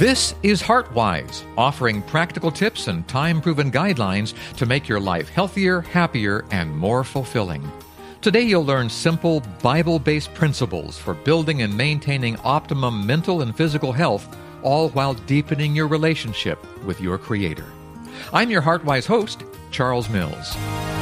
This is HeartWise, offering practical tips and time-proven guidelines to make your life healthier, happier, and more fulfilling. Today you'll learn simple, Bible-based principles for building and maintaining optimum mental and physical health, all while deepening your relationship with your Creator. I'm your HeartWise host, Charles Mills.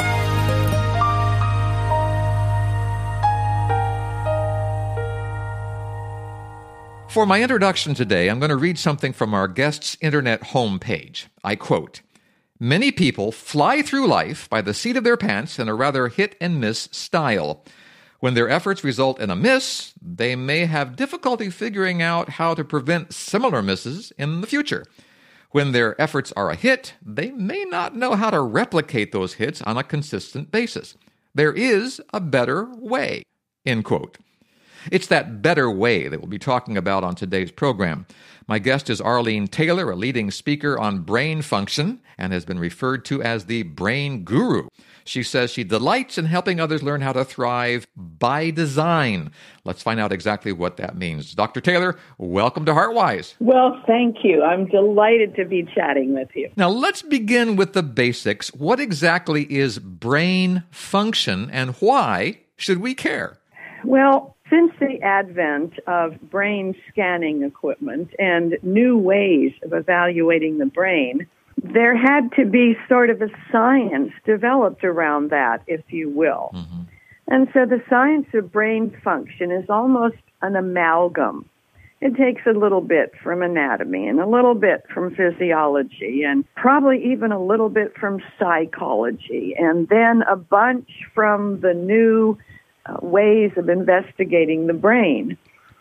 For my introduction today, I'm going to read something from our guest's internet homepage. I quote, "Many people fly through life by the seat of their pants in a rather hit-and-miss style. When their efforts result in a miss, they may have difficulty figuring out how to prevent similar misses in the future. When their efforts are a hit, they may not know how to replicate those hits on a consistent basis. There is a better way." End quote. It's that better way that we'll be talking about on today's program. My guest is Arlene Taylor, a leading speaker on brain function and has been referred to as the brain guru. She says she delights in helping others learn how to thrive by design. Let's find out exactly what that means. Dr. Taylor, welcome to HeartWise. Well, thank you. I'm delighted to be chatting with you. Now, let's begin with the basics. What exactly is brain function and why should we care? Well, since the advent of brain scanning equipment and new ways of evaluating the brain, there had to be sort of a science developed around that, if you will. Mm-hmm. And so the science of brain function is almost an amalgam. It takes a little bit from anatomy and a little bit from physiology and probably even a little bit from psychology and then a bunch from the new ways of investigating the brain.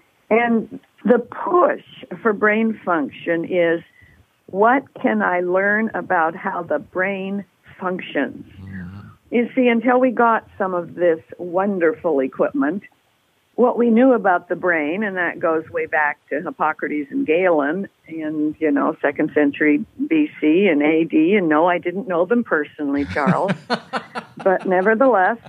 And the push for brain function is, what can I learn about how the brain functions? You see, until we got some of this wonderful equipment, what we knew about the brain, and that goes way back to Hippocrates and Galen in, 2nd century BC and AD, and no, I didn't know them personally, Charles, but nevertheless,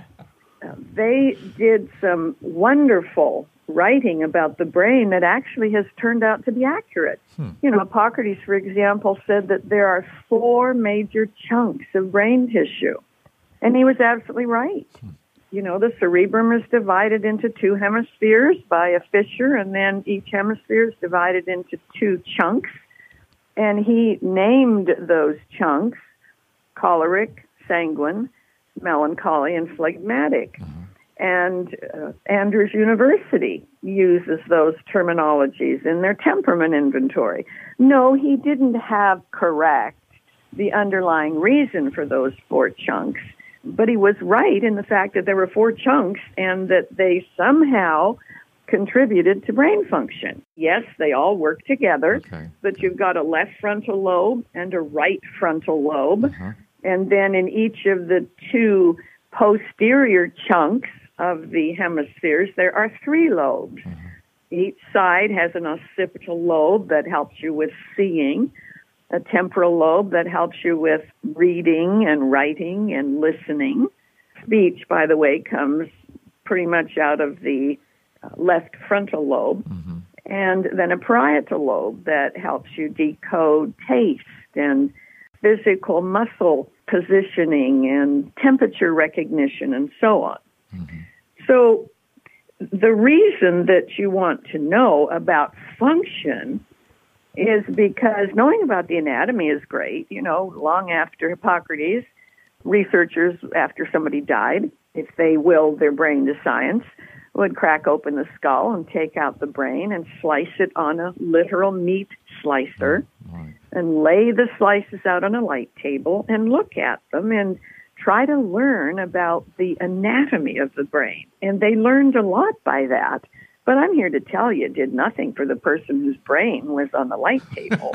they did some wonderful writing about the brain that actually has turned out to be accurate. Hippocrates, for example, said that there are 4 major chunks of brain tissue. And he was absolutely right. The cerebrum is divided into 2 hemispheres by a fissure, and then each hemisphere is divided into 2 chunks. And he named those chunks choleric, sanguine, melancholy, and phlegmatic. And Andrews University uses those terminologies in their temperament inventory. No, he didn't have correct the underlying reason for those 4 chunks, but he was right in the fact that there were 4 chunks and that they somehow contributed to brain function. Yes, they all work together, but you've got a left frontal lobe and a right frontal lobe. And then in each of the 2 posterior chunks of the hemispheres, there are 3 lobes. Each side has an occipital lobe that helps you with seeing, a temporal lobe that helps you with reading and writing and listening. Speech, by the way, comes pretty much out of the left frontal lobe. And then a parietal lobe that helps you decode taste and physical muscle positioning and temperature recognition and so on. So the reason that you want to know about function is because knowing about the anatomy is great. Long after Hippocrates, researchers, after somebody died, if they willed their brain to science, would crack open the skull and take out the brain and slice it on a literal meat slicer and lay the slices out on a light table and look at them and try to learn about the anatomy of the brain. And they learned a lot by that. But I'm here to tell you, it did nothing for the person whose brain was on the light table.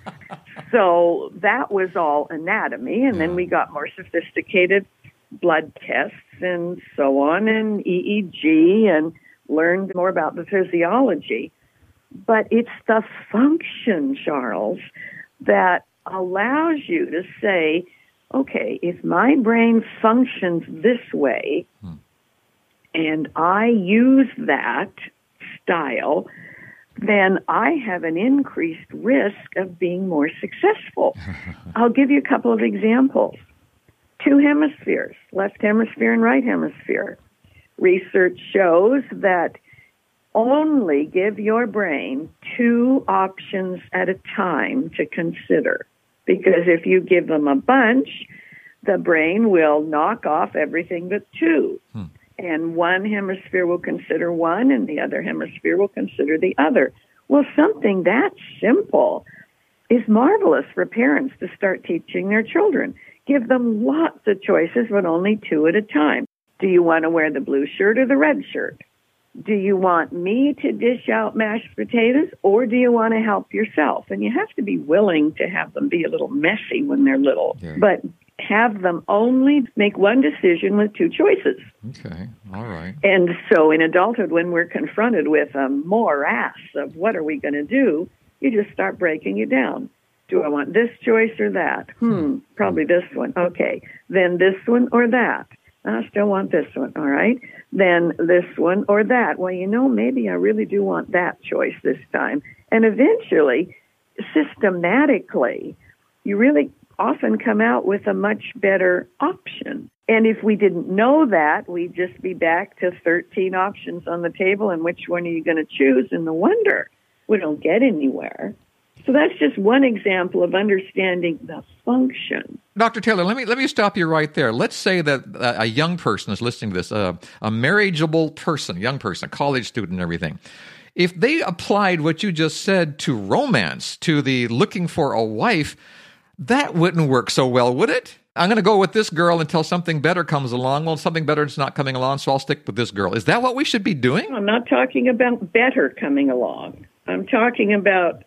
So that was all anatomy. And then we got more sophisticated blood tests and so on, and EEG, and learned more about the physiology. But it's the function, Charles, that allows you to say, okay, if my brain functions this way, and I use that style, then I have an increased risk of being more successful. I'll give you a couple of examples. 2 hemispheres, left hemisphere and right hemisphere. Research shows that only give your brain 2 options at a time to consider. Because if you give them a bunch, the brain will knock off everything but 2. And one hemisphere will consider one, and the other hemisphere will consider the other. Well, something that simple is marvelous for parents to start teaching their children. Give them lots of choices, but only 2 at a time. Do you want to wear the blue shirt or the red shirt? Do you want me to dish out mashed potatoes, or do you want to help yourself? And you have to be willing to have them be a little messy when they're little. Yeah. But have them only make one decision with 2 choices. Okay, all right. And so in adulthood, when we're confronted with a morass of what are we going to do, you just start breaking it down. Do I want this choice or that? Probably this one. Okay, then this one or that. I still want this one, all right? Then this one or that. Well, maybe I really do want that choice this time. And eventually, systematically, you really often come out with a much better option. And if we didn't know that, we'd just be back to 13 options on the table, and which one are you going to choose? And no wonder we don't get anywhere. So that's just one example of understanding the function. Dr. Taylor, let me stop you right there. Let's say that a young person is listening to this, a marriageable person, young person, a college student and everything. If they applied what you just said to romance, to the looking for a wife, that wouldn't work so well, would it? I'm going to go with this girl until something better comes along. Well, something better is not coming along, so I'll stick with this girl. Is that what we should be doing? I'm not talking about better coming along. I'm talking about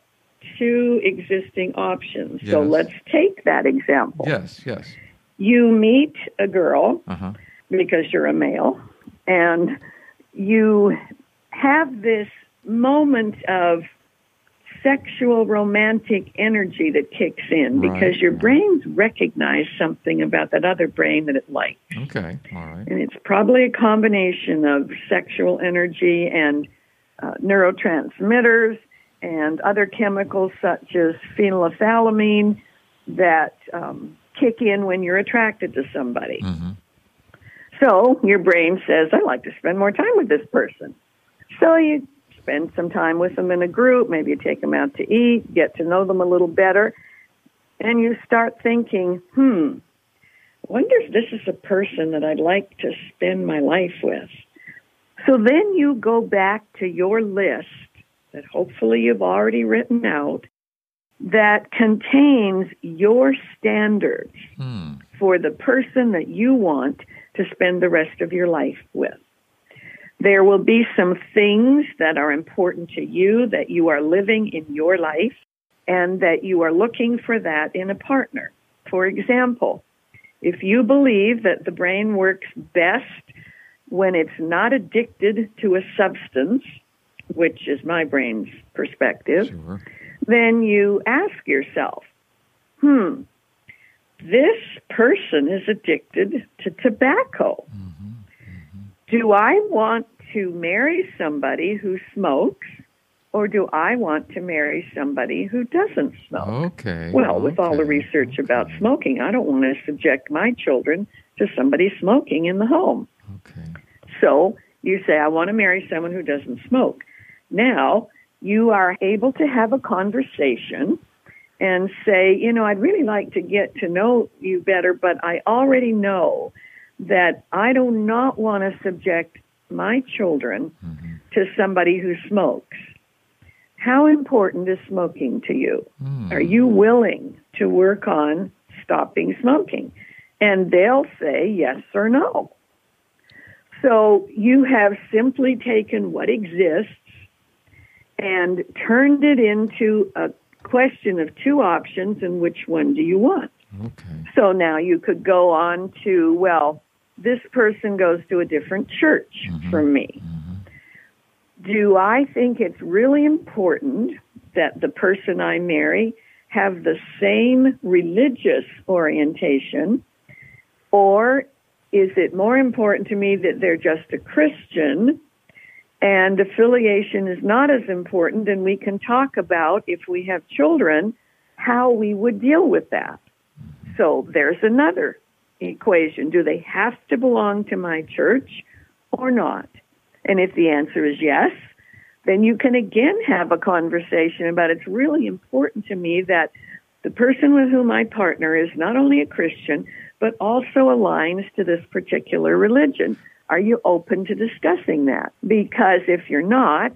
2 existing options. Yes. So let's take that example. Yes. You meet a girl because you're a male, and you have this moment of sexual romantic energy that kicks in because your brains recognize something about that other brain that it likes. Okay, all right. And it's probably a combination of sexual energy and neurotransmitters and other chemicals such as phenylethylamine that kick in when you're attracted to somebody. So your brain says, I'd like to spend more time with this person. So you spend some time with them in a group, maybe you take them out to eat, get to know them a little better, and you start thinking, I wonder if this is a person that I'd like to spend my life with. So then you go back to your list that hopefully you've already written out that contains your standards for the person that you want to spend the rest of your life with. There will be some things that are important to you that you are living in your life and that you are looking for that in a partner. For example, if you believe that the brain works best when it's not addicted to a substance, which is my brain's perspective, then you ask yourself, this person is addicted to tobacco. Do I want to marry somebody who smokes, or do I want to marry somebody who doesn't smoke? Okay. Well, with all the research about smoking, I don't want to subject my children to somebody smoking in the home. Okay. So you say, I want to marry someone who doesn't smoke. Now, you are able to have a conversation and say, I'd really like to get to know you better, but I already know that I do not want to subject my children to somebody who smokes. How important is smoking to you? Are you willing to work on stopping smoking? And they'll say yes or no. So you have simply taken what exists and turned it into a question of 2 options, and which one do you want? Okay. So now you could go on to, this person goes to a different church from me. Do I think it's really important that the person I marry have the same religious orientation, or is it more important to me that they're just a Christian And affiliation is not as important, and we can talk about, if we have children, how we would deal with that. So there's another equation. Do they have to belong to my church or not? And if the answer is yes, then you can again have a conversation about it's really important to me that the person with whom I partner is not only a Christian, but also aligns to this particular religion. Are you open to discussing that? Because if you're not,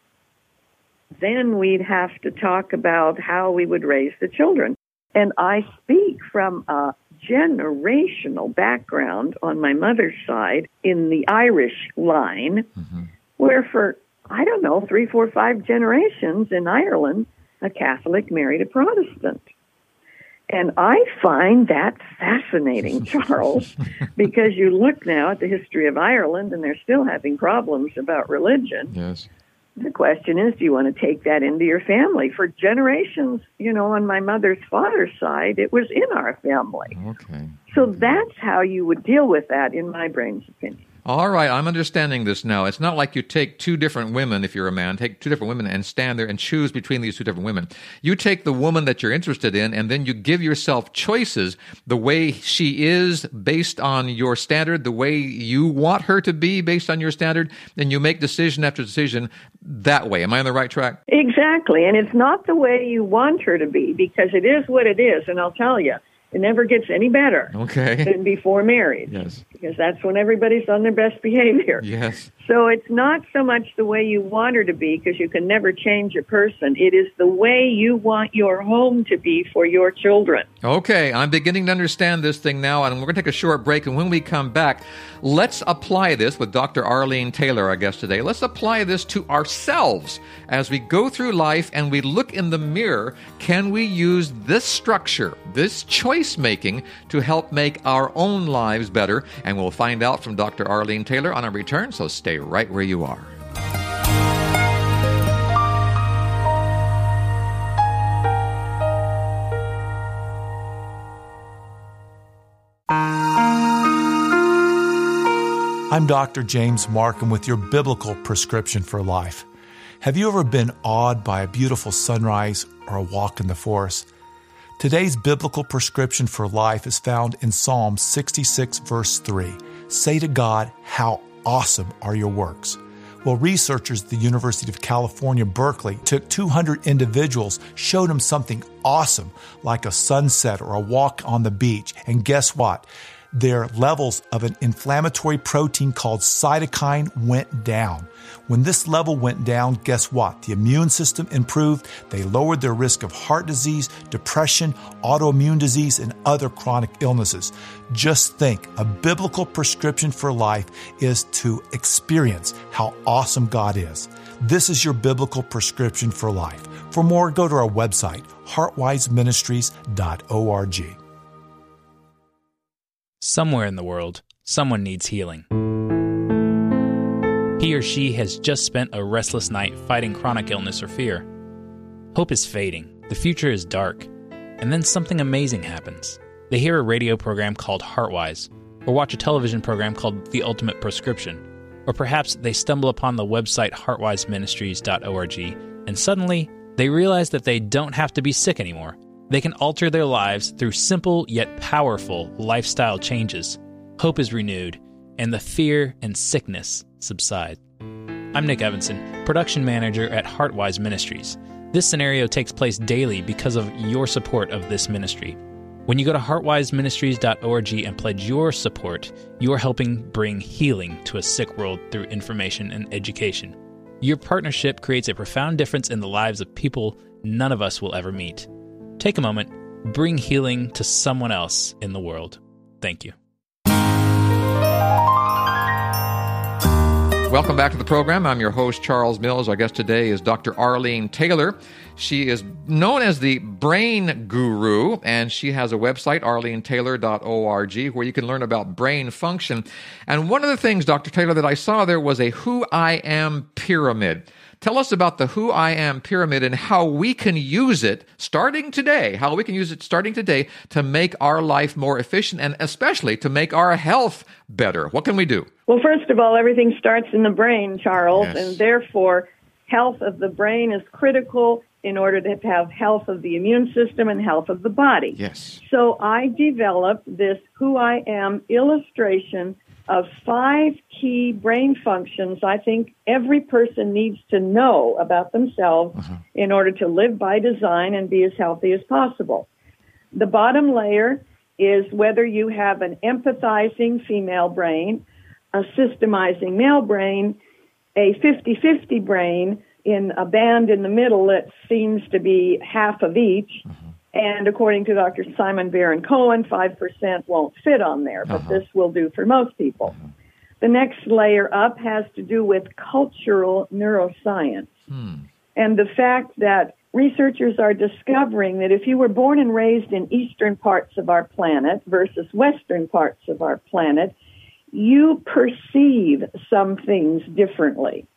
then we'd have to talk about how we would raise the children. And I speak from a generational background on my mother's side in the Irish line, where for, 3, 4, 5 generations in Ireland, a Catholic married a Protestant. And I find that fascinating, Charles, because you look now at the history of Ireland, and they're still having problems about religion. Yes. The question is, do you want to take that into your family? For generations, on my mother's father's side, it was in our family. Okay. So that's how you would deal with that, in my brain's opinion. All right, I'm understanding this now. It's not like you take two different women, if you're a man, take two different women and stand there and choose between these two different women. You take the woman that you're interested in, and then you give yourself choices the way she is based on your standard, the way you want her to be based on your standard, and you make decision after decision that way. Am I on the right track? Exactly, and it's not the way you want her to be, because it is what it is, and I'll tell you, it never gets any better than before marriage. Yes. Because that's when everybody's on their best behavior. Yes. So it's not so much the way you want her to be, because you can never change a person. It is the way you want your home to be for your children. Okay, I'm beginning to understand this thing now, and we're going to take a short break, and when we come back, let's apply this with Dr. Arlene Taylor, our guest today. Let's apply this to ourselves as we go through life and we look in the mirror. Can we use this structure, this choice-making, to help make our own lives better? And we'll find out from Dr. Arlene Taylor on our return, so stay right where you are. I'm Dr. James Markham with your biblical prescription for life. Have you ever been awed by a beautiful sunrise or a walk in the forest? Today's biblical prescription for life is found in Psalm 66, verse 3. Say to God, how awesome are your works. Well, researchers at the University of California, Berkeley, took 200 individuals, showed them something awesome, like a sunset or a walk on the beach, and guess what? Their levels of an inflammatory protein called cytokine went down. When this level went down, guess what? The immune system improved. They lowered their risk of heart disease, depression, autoimmune disease, and other chronic illnesses. Just think, a biblical prescription for life is to experience how awesome God is. This is your biblical prescription for life. For more, go to our website, heartwiseministries.org. Somewhere in the world, someone needs healing. He or she has just spent a restless night fighting chronic illness or fear. Hope is fading, the future is dark, and then something amazing happens. They hear a radio program called Heartwise, or watch a television program called The Ultimate Prescription, or perhaps they stumble upon the website heartwiseministries.org, and suddenly they realize that they don't have to be sick anymore. They can alter their lives through simple yet powerful lifestyle changes. Hope is renewed, and the fear and sickness subside. I'm Nick Evanson, production manager at Heartwise Ministries. This scenario takes place daily because of your support of this ministry. When you go to heartwiseministries.org and pledge your support, you are helping bring healing to a sick world through information and education. Your partnership creates a profound difference in the lives of people none of us will ever meet. Take a moment, bring healing to someone else in the world. Thank you. Welcome back to the program. I'm your host, Charles Mills. Our guest today is Dr. Arlene Taylor. She is known as the Brain Guru, and she has a website, arlenetaylor.org, where you can learn about brain function. And one of the things, Dr. Taylor, that I saw there was a Who I Am pyramid. Tell us about the Who I Am pyramid and how we can use it starting today, to make our life more efficient and especially to make our health better. What can we do? Well, first of all, everything starts in the brain, Charles, Yes. and therefore health of the brain is critical in order to have health of the immune system and health of the body. Yes. So I developed this Who I Am illustration of 5 key brain functions I think every person needs to know about themselves in order to live by design and be as healthy as possible. The bottom layer is whether you have an empathizing female brain, a systemizing male brain, a 50-50 brain, in a band in the middle that seems to be half of each. And according to Dr. Simon Baron-Cohen, 5% won't fit on there, but this will do for most people. The next layer up has to do with cultural neuroscience. And the fact that researchers are discovering that if you were born and raised in eastern parts of our planet versus western parts of our planet, you perceive some things differently.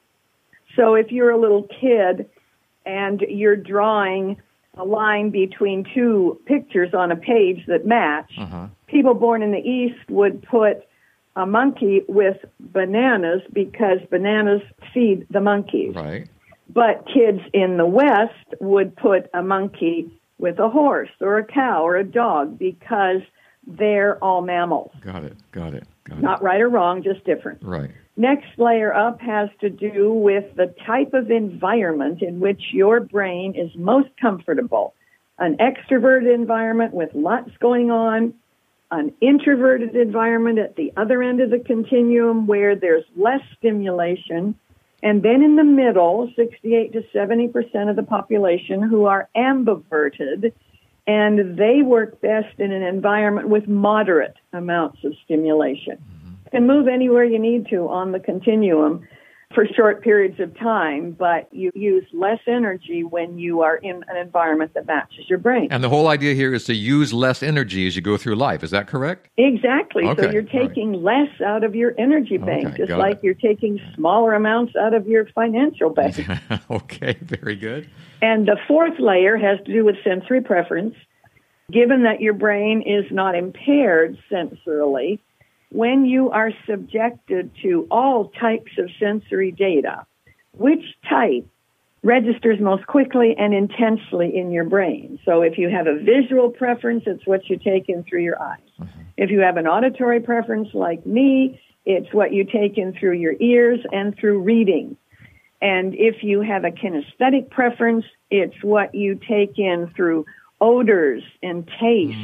So if you're a little kid and you're drawing a line between 2 pictures on a page that match, people born in the East would put a monkey with bananas because bananas feed the monkeys. Right. But kids in the West would put a monkey with a horse or a cow or a dog because they're all mammals. Got it. Not right or wrong, just different. Right. Next layer up has to do with the type of environment in which your brain is most comfortable. An extroverted environment with lots going on, an introverted environment at the other end of the continuum where there's less stimulation, and then in the middle, 68 to 70% of the population who are ambiverted, and they work best in an environment with moderate amounts of stimulation. You can move anywhere you need to on the continuum for short periods of time, but you use less energy when you are in an environment that matches your brain. And the whole idea here is to use less energy as you go through life. Is that correct? Exactly. Okay, So you're taking less out of your energy bank, just got like it. you're taking smaller amounts out of your financial bank. Okay, very good. And the fourth layer has to do with sensory preference. Given that your brain is not impaired sensorily, when you are subjected to all types of sensory data, which type registers most quickly and intensely in your brain? So if you have a visual preference, it's what you take in through your eyes. If you have an auditory preference like me, it's what you take in through your ears and through reading. And if you have a kinesthetic preference, it's what you take in through odors and tastes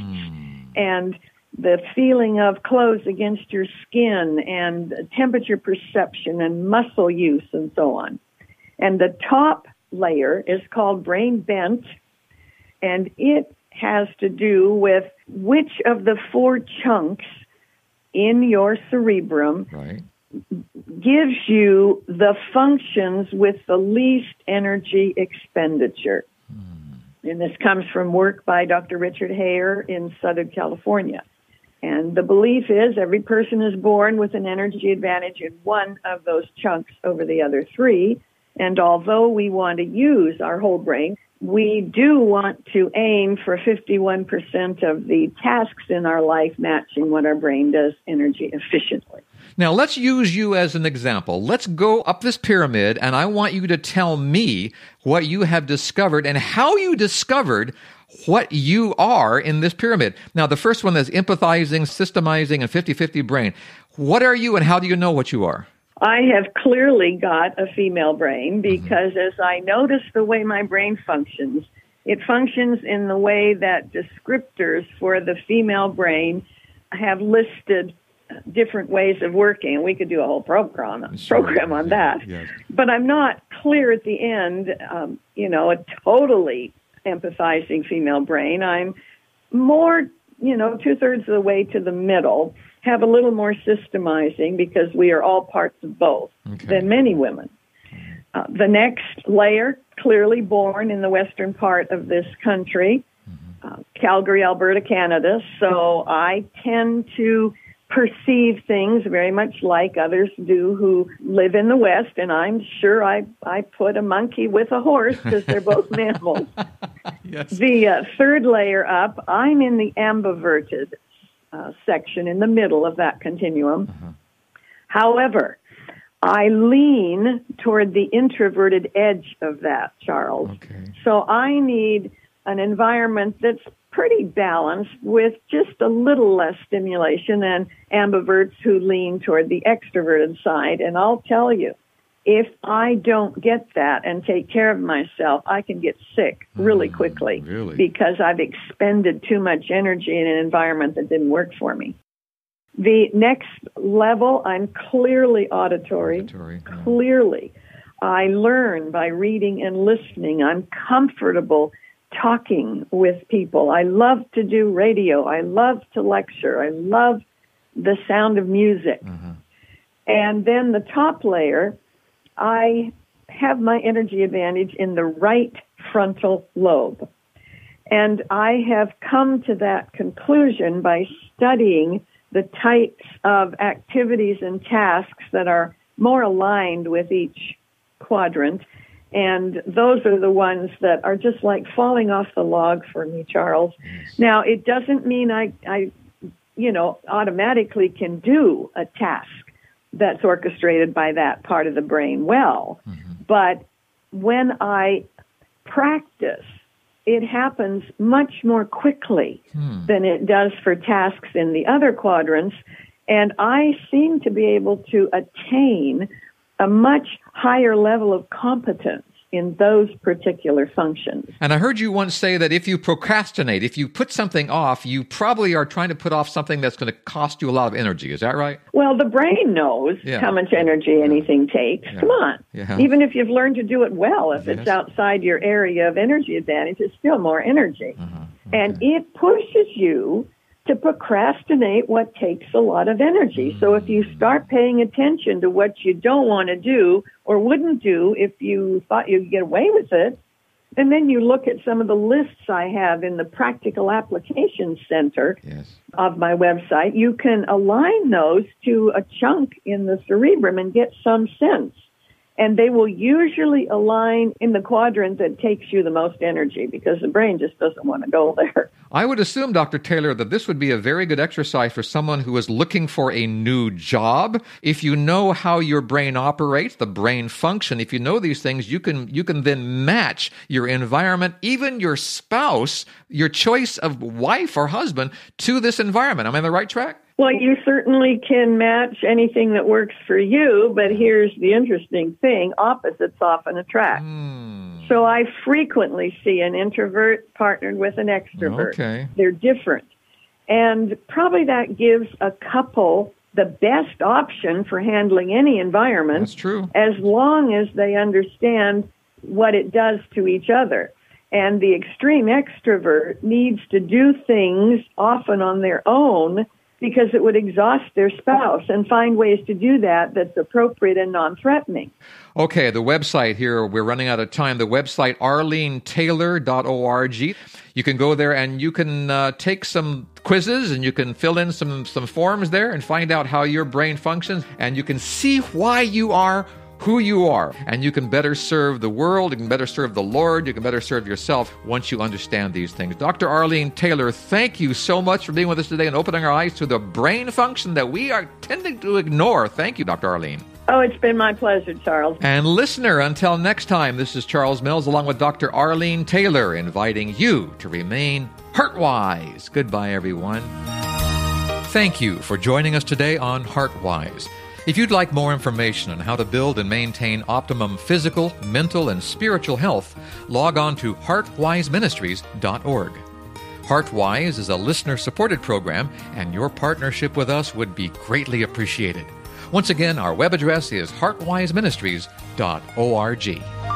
and the feeling of clothes against your skin and temperature perception and muscle use and so on. And the top layer is called brain bent, and it has to do with which of the 4 chunks in your cerebrum gives you the functions with the least energy expenditure. And this comes from work by Dr. Richard Hayer in Southern California. And the belief is every person is born with an energy advantage in one of those chunks over the other 3. And although we want to use our whole brain, we do want to aim for 51% of the tasks in our life matching what our brain does energy efficiently. Now, let's use you as an example. Let's go up this pyramid, and I want you to tell me what you have discovered and how you discovered what you are in this pyramid. Now, the first one is empathizing, systemizing, and 50-50 brain. What are you, and how do you know what you are? I have clearly got a female brain because as I notice the way my brain functions, it functions in the way that descriptors for the female brain have listed different ways of working. We could do a whole program on that. Yes. But I'm not clear at the end, a totally empathizing female brain. I'm more, 2/3 of the way to the middle, have a little more systemizing because we are all parts of both than many women. The next layer, clearly born in the western part of this country, Calgary, Alberta, Canada. So I tend to perceive things very much like others do who live in the West, and I'm sure I put a monkey with a horse because they're both mammals. Yes. The third layer up, I'm in the ambiverted section in the middle of that continuum. Uh-huh. However, I lean toward the introverted edge of that, Charles. Okay. So I need an environment that's pretty balanced with just a little less stimulation than ambiverts who lean toward the extroverted side. And I'll tell you, if I don't get that and take care of myself, I can get sick really quickly because I've expended too much energy in an environment that didn't work for me. The next level, I'm clearly auditory. Clearly. I learn by reading and listening. I'm comfortable talking with people. I love to do radio. I love to lecture. I love the sound of music. Uh-huh. And then the top layer, I have my energy advantage in the right frontal lobe. And I have come to that conclusion by studying the types of activities and tasks that are more aligned with each quadrant. And those are the ones that are just like falling off the log for me, Charles. Yes. Now, it doesn't mean I automatically can do a task that's orchestrated by that part of the brain well. Mm-hmm. But when I practice, it happens much more quickly than it does for tasks in the other quadrants. And I seem to be able to attain a much higher level of competence in those particular functions. And I heard you once say that if you procrastinate, if you put something off, you probably are trying to put off something that's going to cost you a lot of energy. Is that right? Well, the brain knows how much energy anything takes. Yeah. Come on. Yeah. Even if you've learned to do it well, if it's outside your area of energy advantage, it's still more energy. Uh-huh. Okay. And it pushes you to procrastinate what takes a lot of energy. So if you start paying attention to what you don't want to do or wouldn't do if you thought you'd get away with it, and then you look at some of the lists I have in the Practical Application Center of my website, you can align those to a chunk in the cerebrum and get some sense. And they will usually align in the quadrant that takes you the most energy because the brain just doesn't want to go there. I would assume, Dr. Taylor, that this would be a very good exercise for someone who is looking for a new job. If you know how your brain operates, the brain function, if you know these things, you can then match your environment, even your spouse, your choice of wife or husband, to this environment. Am I on the right track? Well, you certainly can match anything that works for you, but here's the interesting thing. Opposites often attract. So I frequently see an introvert partnered with an extrovert. Okay. They're different. And probably that gives a couple the best option for handling any environment. That's true. As long as they understand what it does to each other. And the extreme extrovert needs to do things often on their own because it would exhaust their spouse, and find ways to do that that's appropriate and non-threatening. Okay, the website here, we're running out of time. The website, arlenetaylor.org. You can go there and you can take some quizzes and you can fill in some forms there and find out how your brain functions, and you can see why you are who you are, and you can better serve the world, you can better serve the Lord, you can better serve yourself once you understand these things. Dr. Arlene Taylor, thank you so much for being with us today and opening our eyes to the brain function that we are tending to ignore. Thank you, Dr. Arlene. Oh, it's been my pleasure, Charles. And listener, until next time, this is Charles Mills along with Dr. Arlene Taylor inviting you to remain heart-wise. Goodbye, everyone. Thank you for joining us today on Heart-Wise. If you'd like more information on how to build and maintain optimum physical, mental, and spiritual health, log on to heartwiseministries.org. Heartwise is a listener-supported program, and your partnership with us would be greatly appreciated. Once again, our web address is heartwiseministries.org.